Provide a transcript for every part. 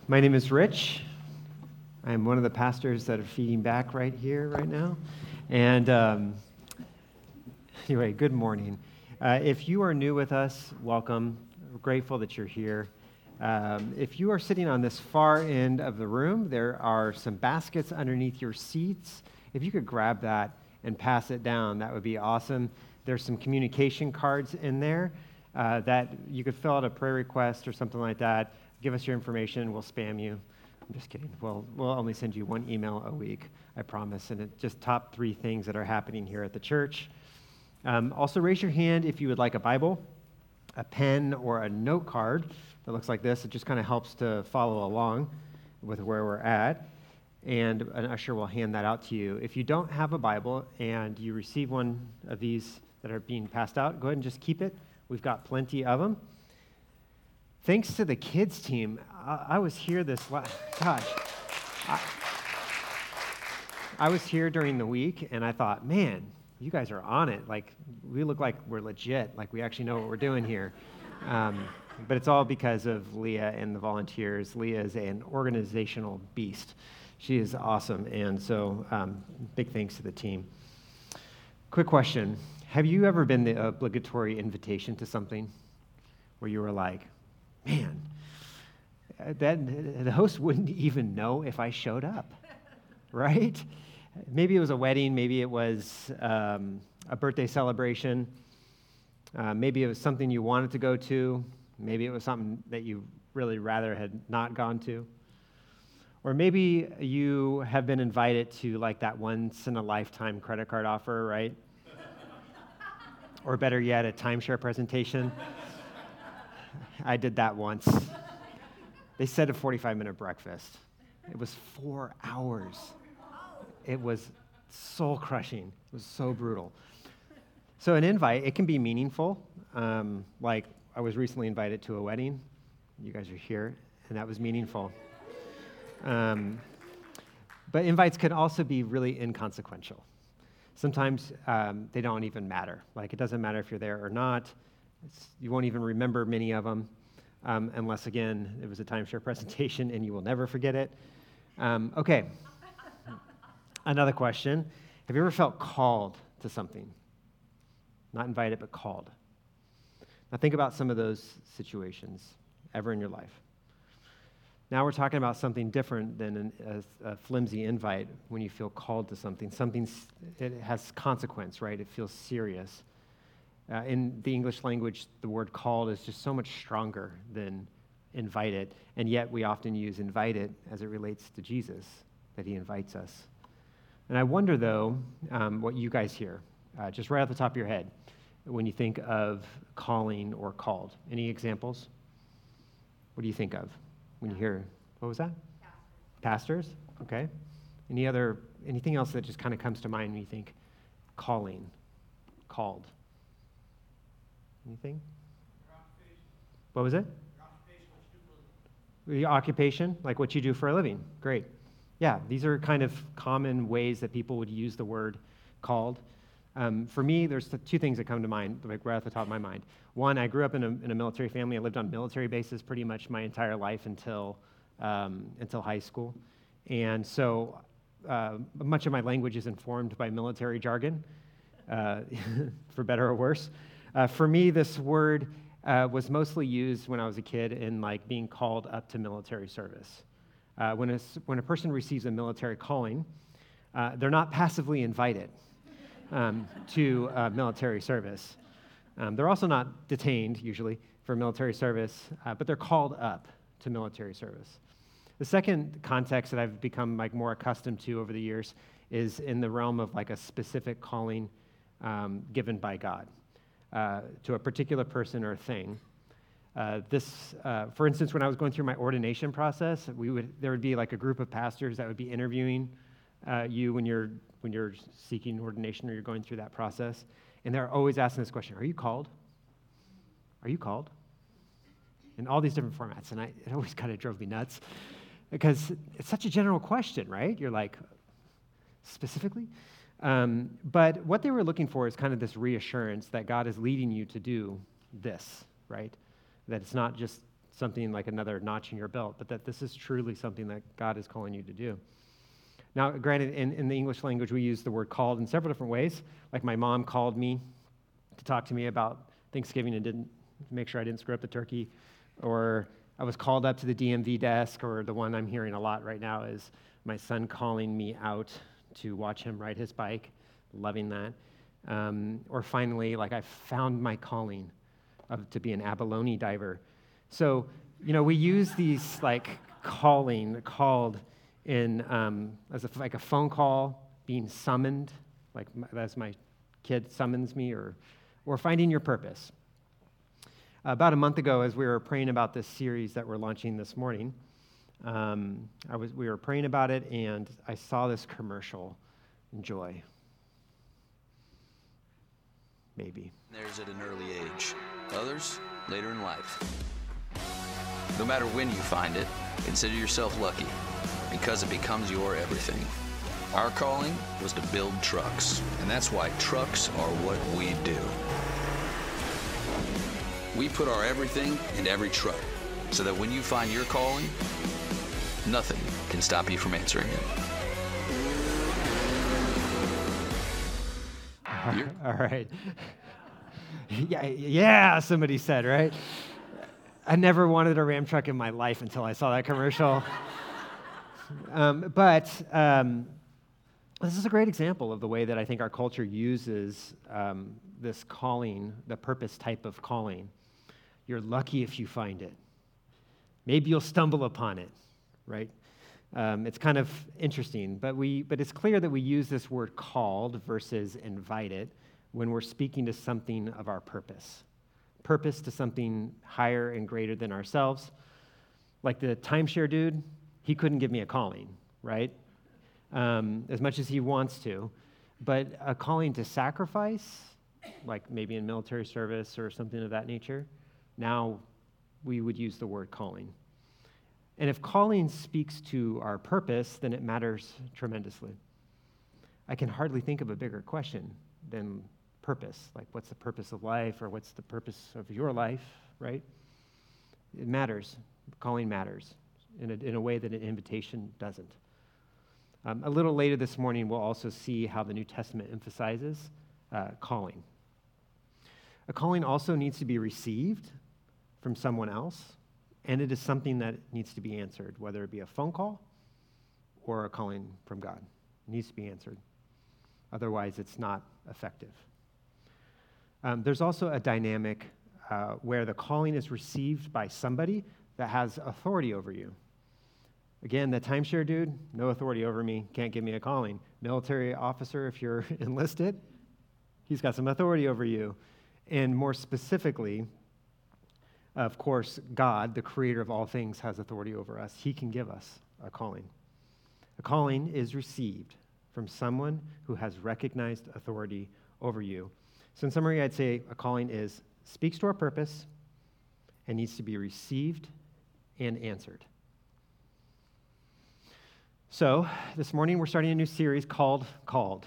My name is Rich. I'm one of the pastors that are feeding back right here, right now. And anyway, good morning. If you are new with us, welcome. We're grateful that you're here. If you are sitting on this far end of the room, there are some baskets underneath your seats. If you could grab that and pass it down, that would be awesome. There's some communication cards in there that you could fill out a prayer request or something like that. Give us your information, we'll spam you. I'm just kidding. We'll only send you one email a week, I promise. And it's just top 3 things that are happening here at the church. Also, raise your hand if you would like a Bible, a pen, or a note card that looks like this. It just kind of helps to follow along with where we're at. And an usher will hand that out to you. If you don't have a Bible and you receive one of these that are being passed out, go ahead and just keep it. We've got plenty of them. Thanks to the kids team, I was here I was here during the week, and I thought, man, you guys are on it. Like, we look like we're legit, like we actually know what we're doing here. But it's all because of Leah and the volunteers. Leah is an organizational beast. She is awesome, and so big thanks to the team. Quick question. Have you ever been the obligatory invitation to something where you were like, man, the host wouldn't even know if I showed up, right? Maybe it was a wedding, maybe it was a birthday celebration, maybe it was something you wanted to go to, maybe it was something that you really rather had not gone to, or maybe you have been invited to like that once-in-a-lifetime credit card offer, right? Or better yet, a timeshare presentation. I did that once. They said a 45-minute breakfast. It was 4 hours. It was soul-crushing. It was so brutal. So an invite, it can be meaningful. Like I was recently invited to a wedding. You guys are here, and that was meaningful. But invites can also be really inconsequential. Sometimes they don't even matter. Like it doesn't matter if you're there or not. You won't even remember many of them unless, again, it was a timeshare presentation and you will never forget it. Okay. Another question. Have you ever felt called to something? Not invited, but called. Now think about some of those situations ever in your life. Now we're talking about something different than a flimsy invite when you feel called to something. It has consequence, right? It feels serious. In the English language, the word called is just so much stronger than invited, and yet we often use invited as it relates to Jesus, that he invites us. And I wonder, though, what you guys hear, just right off the top of your head, when you think of calling or called. Any examples? What do you think of when you hear, what was that? Pastors? Okay. Anything else that just kind of comes to mind when you think calling, called? Anything? What was it? The occupation, like what you do for a living. Great. Yeah, these are kind of common ways that people would use the word called. For me, there's 2 things that come to mind, like right off the top of my mind. One, I grew up in a military family. I lived on military bases pretty much my entire life until high school. And so much of my language is informed by military jargon, for better or worse. For me, this word was mostly used when I was a kid in like being called up to military service. When a person receives a military calling, they're not passively invited to military service. They're also not detained, usually, for military service, but they're called up to military service. The second context that I've become like more accustomed to over the years is in the realm of like a specific calling given by God. To a particular person or thing. For instance, when I was going through my ordination process, there would be like a group of pastors that would be interviewing you when you're seeking ordination or you're going through that process, and they're always asking this question: Are you called? Are you called? In all these different formats, and it always kind of drove me nuts because it's such a general question, right? You're like, specifically. But what they were looking for is kind of this reassurance that God is leading you to do this, right? That it's not just something like another notch in your belt, but that this is truly something that God is calling you to do. Now, granted, in the English language, we use the word called in several different ways. Like my mom called me to talk to me about Thanksgiving and didn't make sure I didn't screw up the turkey. Or I was called up to the DMV desk, or the one I'm hearing a lot right now is my son calling me out to watch him ride his bike, loving that. Or finally, like I found my calling to be an abalone diver. So, we use these like called in as like a phone call, being summoned, like as my kid summons me, or finding your purpose. About a month ago, as we were praying about this series that we're launching this morning, we were praying about it, and I saw this commercial, Joy. Maybe. Theirs at an early age, others later in life. No matter when you find it, consider yourself lucky, because it becomes your everything. Our calling was to build trucks, and that's why trucks are what we do. We put our everything in every truck, so that when you find your calling, nothing can stop you from answering it. All right. Yeah, somebody said, right? I never wanted a Ram truck in my life until I saw that commercial. But this is a great example of the way that I think our culture uses this calling, the purpose type of calling. You're lucky if you find it. Maybe you'll stumble upon it, right? It's kind of interesting, but it's clear that we use this word called versus invited when we're speaking to something of our purpose to something higher and greater than ourselves. Like the timeshare dude, he couldn't give me a calling, right? As much as he wants to, but a calling to sacrifice, like maybe in military service or something of that nature, now we would use the word calling. And if calling speaks to our purpose, then it matters tremendously. I can hardly think of a bigger question than purpose. Like, what's the purpose of life, or what's the purpose of your life, right? It matters. Calling matters in a way that an invitation doesn't. A little later this morning, we'll also see how the New Testament emphasizes calling. A calling also needs to be received from someone else, and it is something that needs to be answered, whether it be a phone call or a calling from God. It needs to be answered. Otherwise, it's not effective. There's also a dynamic where the calling is received by somebody that has authority over you. Again, the timeshare dude, no authority over me, can't give me a calling. Military officer, if you're enlisted, he's got some authority over you. And more specifically, of course, God, the creator of all things, has authority over us. He can give us a calling. A calling is received from someone who has recognized authority over you. So in summary, I'd say a calling speaks to our purpose and needs to be received and answered. So this morning, we're starting a new series called Called.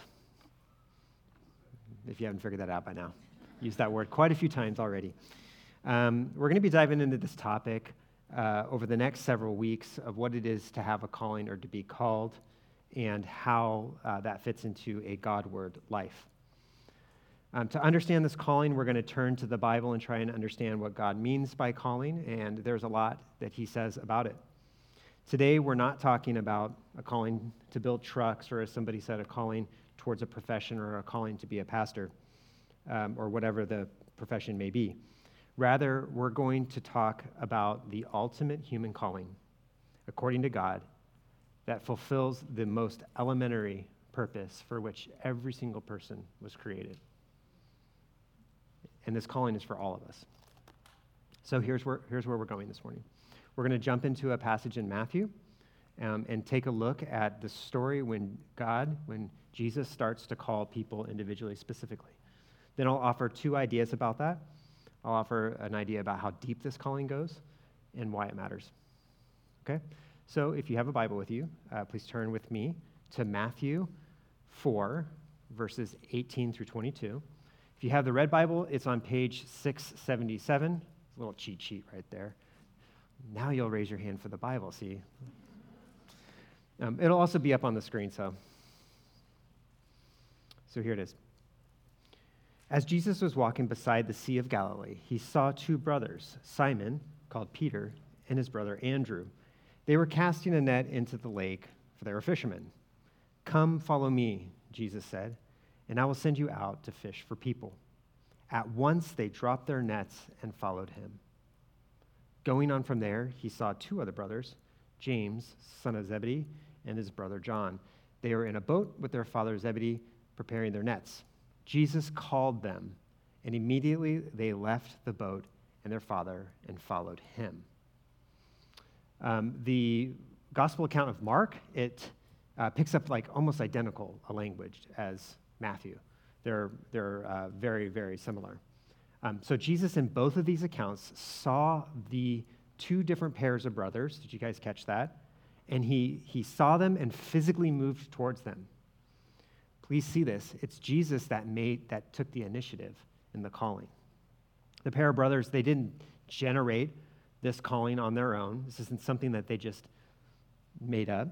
If you haven't figured that out by now. Used that word quite a few times already. We're going to be diving into this topic over the next several weeks of what it is to have a calling or to be called, and how that fits into a God-word life. To understand this calling, we're going to turn to the Bible and try and understand what God means by calling, and there's a lot that he says about it. Today, we're not talking about a calling to build trucks, or as somebody said, a calling towards a profession, or a calling to be a pastor, or whatever the profession may be. Rather, we're going to talk about the ultimate human calling, according to God, that fulfills the most elementary purpose for which every single person was created. And this calling is for all of us. So here's where we're going this morning. We're going to jump into a passage in Matthew and take a look at the story when Jesus starts to call people individually, specifically. Then I'll offer two ideas about that. I'll offer an idea about how deep this calling goes and why it matters. Okay? So if you have a Bible with you, please turn with me to Matthew 4, verses 18 through 22. If you have the red Bible, it's on page 677. A little cheat sheet right there. Now you'll raise your hand for the Bible, see? It'll also be up on the screen, so here it is. As Jesus was walking beside the Sea of Galilee, he saw two brothers, Simon, called Peter, and his brother Andrew. They were casting a net into the lake, for they were fishermen. "Come, follow me," Jesus said, "and I will send you out to fish for people." At once they dropped their nets and followed him. Going on from there, he saw two other brothers, James, son of Zebedee, and his brother John. They were in a boat with their father Zebedee, preparing their nets. Jesus called them, and immediately they left the boat and their father and followed him. The gospel account of Mark, it picks up like almost identical a language as Matthew. They're very, very similar. So Jesus in both of these accounts saw the two different pairs of brothers. Did you guys catch that? And he saw them and physically moved towards them. Please see this. It's Jesus that took the initiative in the calling. The pair of brothers, they didn't generate this calling on their own. This isn't something that they just made up.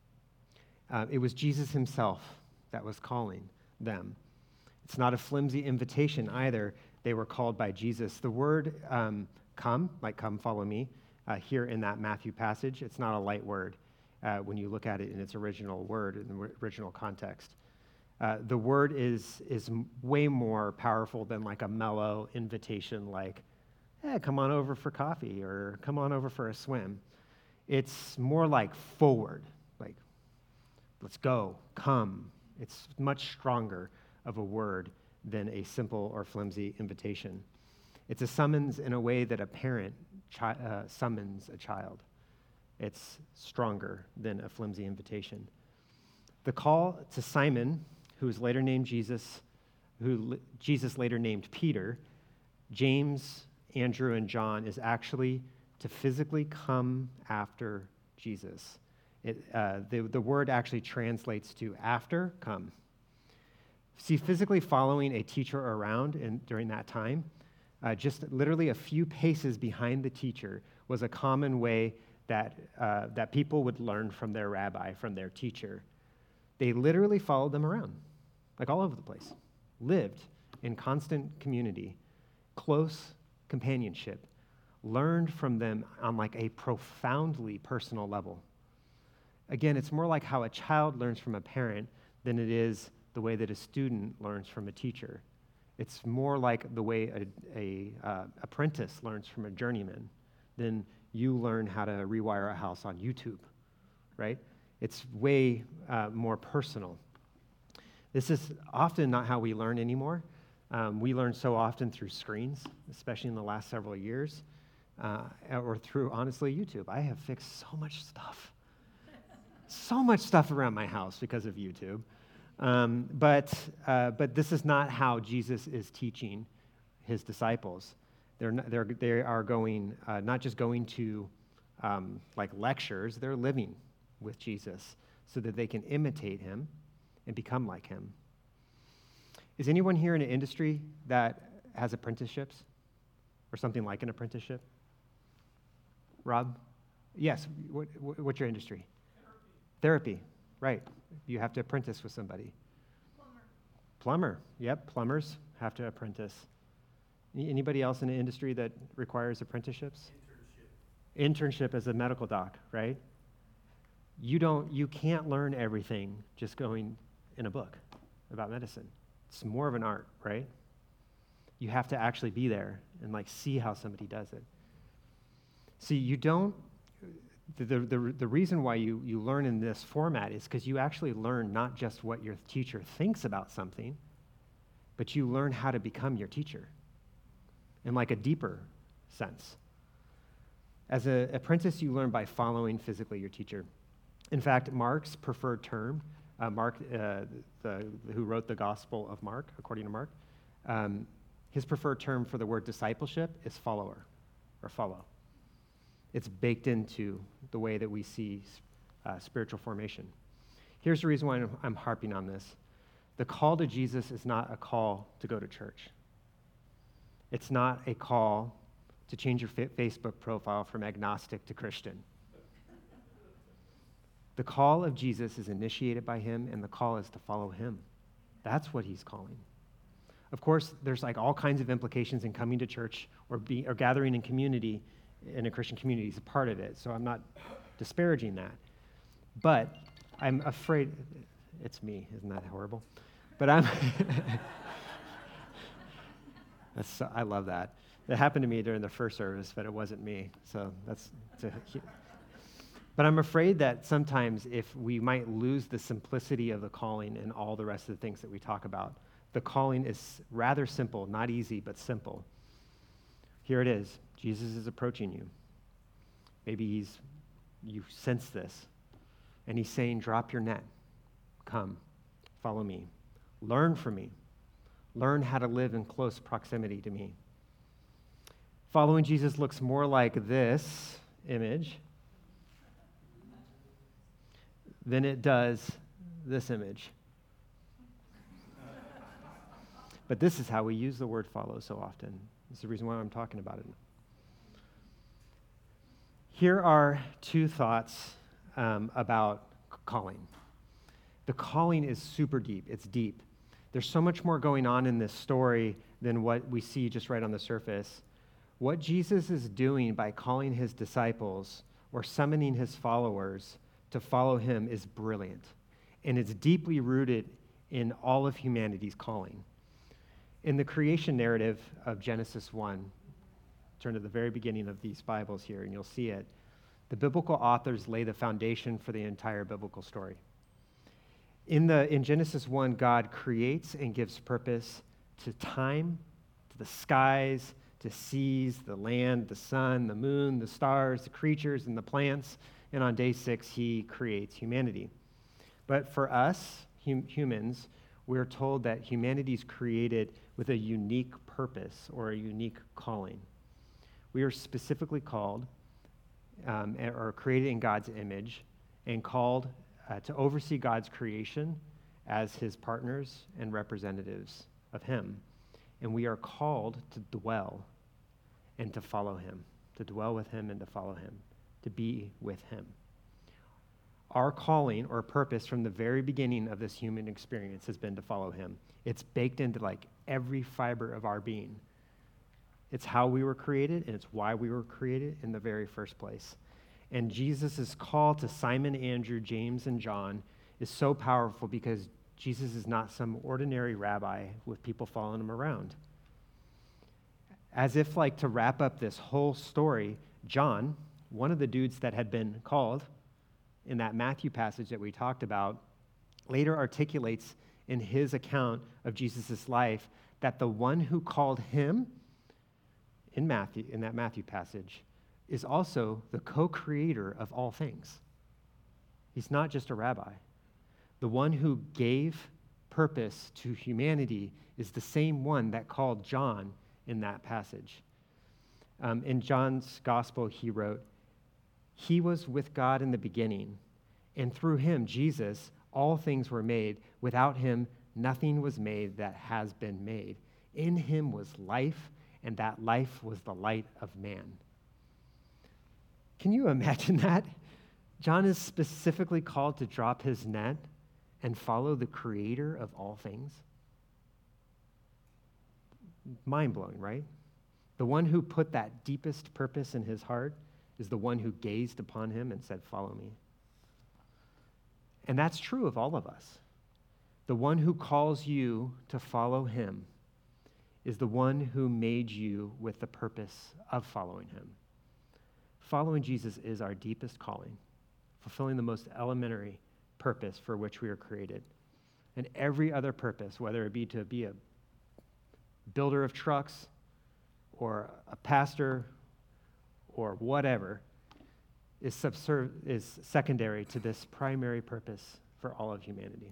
It was Jesus himself that was calling them. It's not a flimsy invitation either. They were called by Jesus. The word come, like come follow me, here in that Matthew passage, it's not a light word when you look at it in its original word, in the original context. The word is way more powerful than like a mellow invitation like, hey, come on over for coffee or come on over for a swim. It's more like forward, like let's go, come. It's much stronger of a word than a simple or flimsy invitation. It's a summons in a way that a parent summons a child. It's stronger than a flimsy invitation. The call to Simon, who was later named Jesus, who Jesus later named Peter, James, Andrew, and John, is actually to physically come after Jesus. The word actually translates to after, come. See, physically following a teacher around during that time, just literally a few paces behind the teacher, was a common way that people would learn from their rabbi, from their teacher. They literally followed them around, like all over the place, lived in constant community, close companionship, learned from them on like a profoundly personal level. Again, it's more like how a child learns from a parent than it is the way that a student learns from a teacher. It's more like the way a apprentice learns from a journeyman than you learn how to rewire a house on YouTube, right? It's way more personal. This is often not how we learn anymore. We learn so often through screens, especially in the last several years, or through, honestly, YouTube. I have fixed so much stuff around my house because of YouTube. But this is not how Jesus is teaching his disciples. They are going, not just going to like lectures, they're living with Jesus so that they can imitate him and become like him. Is anyone here in an industry that has apprenticeships or something like an apprenticeship? Rob? Yes. What's your industry? Therapy, right. You have to apprentice with somebody. Plumber. Yep, plumbers have to apprentice. Anybody else in the industry that requires apprenticeships? Internship as a medical doc, right? You can't learn everything just going in a book about medicine. It's more of an art, right? You have to actually be there and like see how somebody does it. See, you don't, the reason why you learn in this format is because you actually learn not just what your teacher thinks about something, but you learn how to become your teacher in like a deeper sense. As an apprentice, you learn by following physically your teacher. In fact, Mark's preferred term, Mark, who wrote the Gospel of Mark, according to Mark, his preferred term for the word discipleship is follower, or follow. It's baked into the way that we see spiritual formation. Here's the reason why I'm harping on this. The call to Jesus is not a call to go to church. It's not a call to change your Facebook profile from agnostic to Christian. The call of Jesus is initiated by him, and the call is to follow him. That's what he's calling. Of course, there's like all kinds of implications in coming to church or gathering in community, in a Christian community is a part of it, so I'm not disparaging that. But I'm afraid, it's me, isn't that horrible? But I love that. It happened to me during the first service, but it wasn't me, so but I'm afraid that sometimes if we might lose the simplicity of the calling and all the rest of the things that we talk about. The calling is rather simple, not easy, but simple. Here it is. Jesus is approaching you. Maybe you sense this, and he's saying, drop your net. Come, follow me. Learn from me. Learn how to live in close proximity to me. Following Jesus looks more like this image than it does this image. But this is how we use the word follow so often. This is the reason why I'm talking about it. Here are two thoughts about calling. The calling is super deep. It's deep. There's so much more going on in this story than what we see just right on the surface. What Jesus is doing by calling his disciples or summoning his followers to follow him is brilliant. And it's deeply rooted in all of humanity's calling. In the creation narrative of Genesis 1, turn to the very beginning of these Bibles here, and you'll see it. The biblical authors lay the foundation for the entire biblical story. In Genesis 1, God creates and gives purpose to time, to the skies, to seas, the land, the sun, the moon, the stars, the creatures, and the plants. And on day 6, he creates humanity. But for us, humans, we're told that humanity is created with a unique purpose or a unique calling. We are specifically called or created in God's image and called to oversee God's creation as his partners and representatives of him. And we are called to dwell and to follow him, to dwell with him and to follow him, to be with him. Our calling or purpose from the very beginning of this human experience has been to follow him. It's baked into like every fiber of our being. It's how we were created, and it's why we were created in the very first place. And Jesus' call to Simon, Andrew, James, and John is so powerful because Jesus is not some ordinary rabbi with people following him around. As if like to wrap up this whole story, John, one of the dudes that had been called in that Matthew passage that we talked about, later articulates in his account of Jesus' life that the one who called him in that Matthew passage is also the co-creator of all things. He's not just a rabbi. The one who gave purpose to humanity is the same one that called John in that passage. In John's gospel, he wrote, "He was with God in the beginning, and through him, Jesus, all things were made. Without him, nothing was made that has been made. In him was life, and that life was the light of man." Can you imagine that? John is specifically called to drop his net and follow the creator of all things. Mind-blowing, right? The one who put that deepest purpose in his heart is the one who gazed upon him and said, "Follow me." And that's true of all of us. The one who calls you to follow him is the one who made you with the purpose of following him. Following Jesus is our deepest calling, fulfilling the most elementary purpose for which we are created. And every other purpose, whether it be to be a builder of trucks or a pastor or whatever, is secondary to this primary purpose for all of humanity.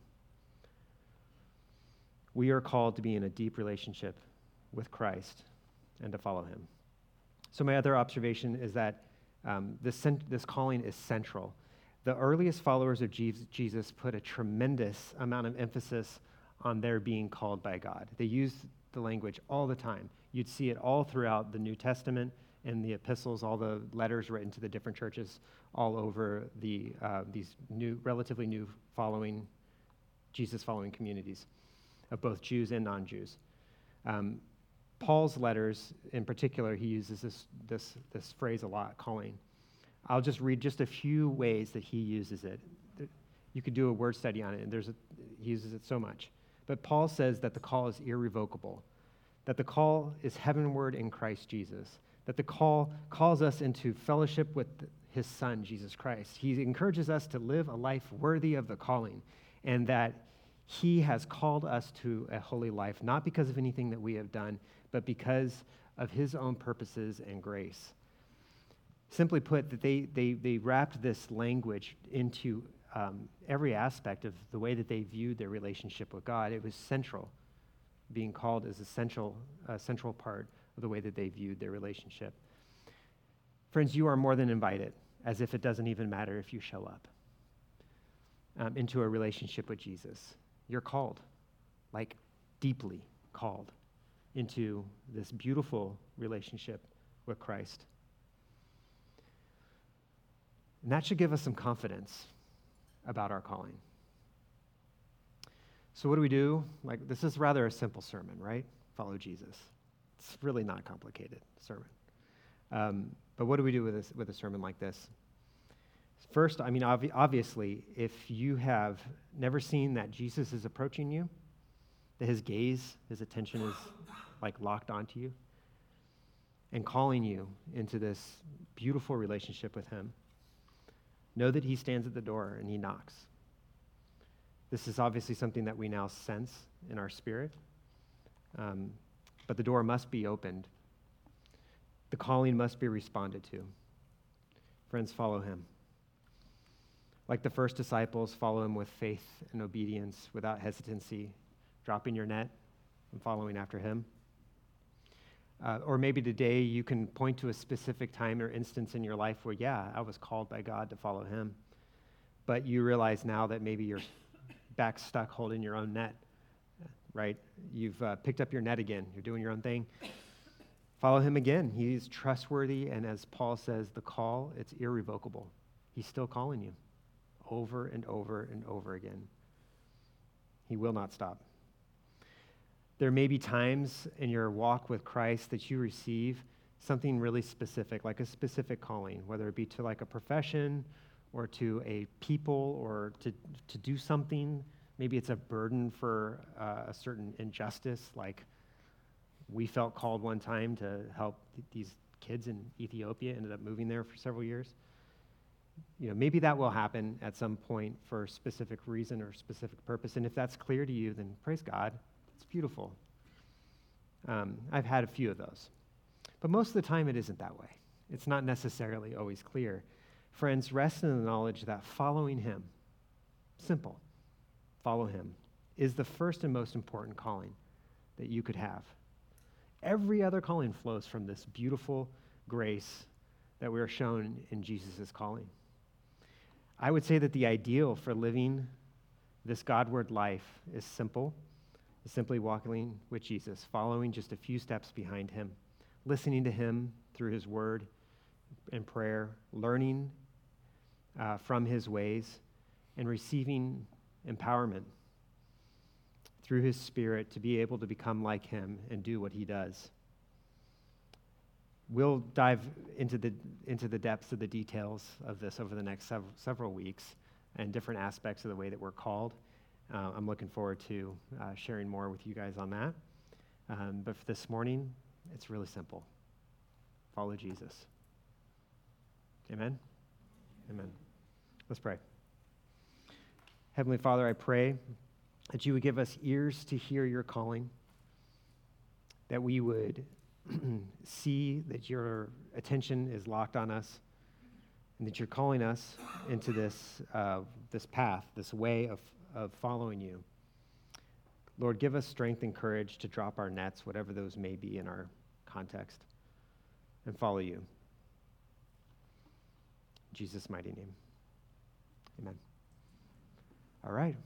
We are called to be in a deep relationship with Christ and to follow him. So my other observation is that this calling is central. The earliest followers of Jesus put a tremendous amount of emphasis on their being called by God. They used the language all the time. You'd see it all throughout the New Testament and the epistles, all the letters written to the different churches all over these relatively new Jesus-following communities of both Jews and non-Jews. Paul's letters, in particular, he uses this phrase a lot, calling. I'll just read just a few ways that he uses it. You could do a word study on it, and he uses it so much. But Paul says that the call is irrevocable, that the call is heavenward in Christ Jesus, that the call calls us into fellowship with his Son, Jesus Christ. He encourages us to live a life worthy of the calling, and that he has called us to a holy life, not because of anything that we have done, but because of his own purposes and grace. Simply put, that they wrapped this language into every aspect of the way that they viewed their relationship with God. It was central. Being called is a central part of the way that they viewed their relationship. Friends, you are more than invited, as if it doesn't even matter if you show up, into a relationship with Jesus. You're called, like deeply called, into this beautiful relationship with Christ. And that should give us some confidence about our calling. So what do we do? Like, this is rather a simple sermon, right? Follow Jesus. It's really not a complicated sermon. But what do we do with a sermon like this? First, I mean, obviously, if you have never seen that Jesus is approaching you, that his gaze, his attention is like locked onto you and calling you into this beautiful relationship with him, know that he stands at the door and he knocks. This is obviously something that we now sense in our spirit, but the door must be opened. The calling must be responded to. Friends, follow him. Like the first disciples, follow him with faith and obedience, without hesitancy, dropping your net and following after him. Or maybe today you can point to a specific time or instance in your life where, yeah, I was called by God to follow him, but you realize now that maybe you're back stuck holding your own net, right? You've picked up your net again. You're doing your own thing. Follow him again. He's trustworthy, and as Paul says, the call, it's irrevocable. He's still calling you over and over and over again. He will not stop. There may be times in your walk with Christ that you receive something really specific, like a specific calling, whether it be to like a profession or to a people or to do something. Maybe it's a burden for a certain injustice, like we felt called one time to help these kids in Ethiopia, ended up moving there for several years. You know, maybe that will happen at some point for a specific reason or specific purpose, and if that's clear to you, then praise God. It's beautiful. I've had a few of those. But most of the time, it isn't that way. It's not necessarily always clear. Friends, rest in the knowledge that following him, simple, follow him, is the first and most important calling that you could have. Every other calling flows from this beautiful grace that we are shown in Jesus' calling. I would say that the ideal for living this Godward life is simple. Is simply walking with Jesus, following just a few steps behind him, listening to him through his word and prayer, learning from his ways, and receiving empowerment through his Spirit to be able to become like him and do what he does. We'll dive into the depths of the details of this over the next several weeks and different aspects of the way that we're called. I'm looking forward to sharing more with you guys on that. But for this morning, it's really simple. Follow Jesus. Amen? Amen. Let's pray. Heavenly Father, I pray that you would give us ears to hear your calling, that we would see that your attention is locked on us, and that you're calling us into this path, this way of following you. Lord, give us strength and courage to drop our nets, whatever those may be in our context, and follow you. In Jesus' mighty name. Amen. All right.